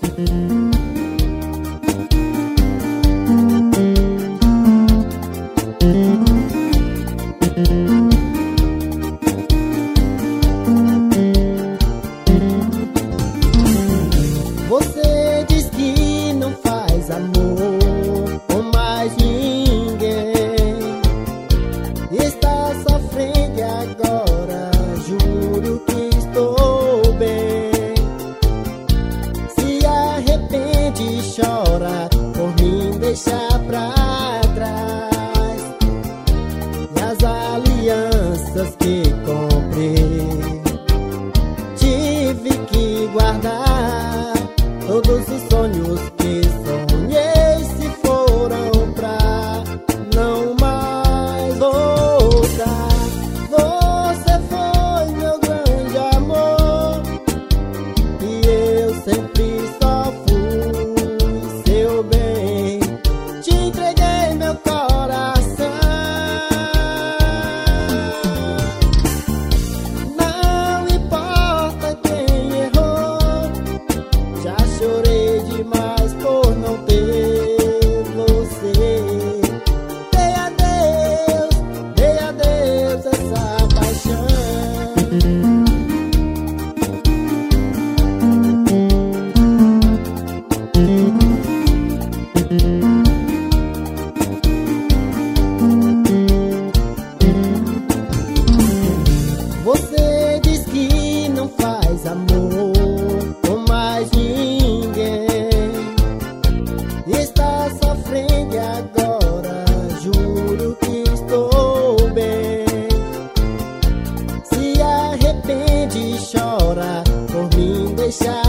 Você diz que não faz amor com mais ninguém, está sofrendo agora, juro que estou bem. Se arrepende e chora por mim deixar pra trás, e as alianças que comprei tive que guardar. Todos os sonhos que sonhei se foram pra não mais voltar. Você foi meu grande amor e eu sempre só fui seu bem. Te entreguei meu coração, não importa quem errou. Já chorei demais por não ter você. Dei adeus essa paixão. Você diz que não faz amor com mais ninguém, está sofrendo e agora, juro que estou bem. Se arrepende e chora por mim deixar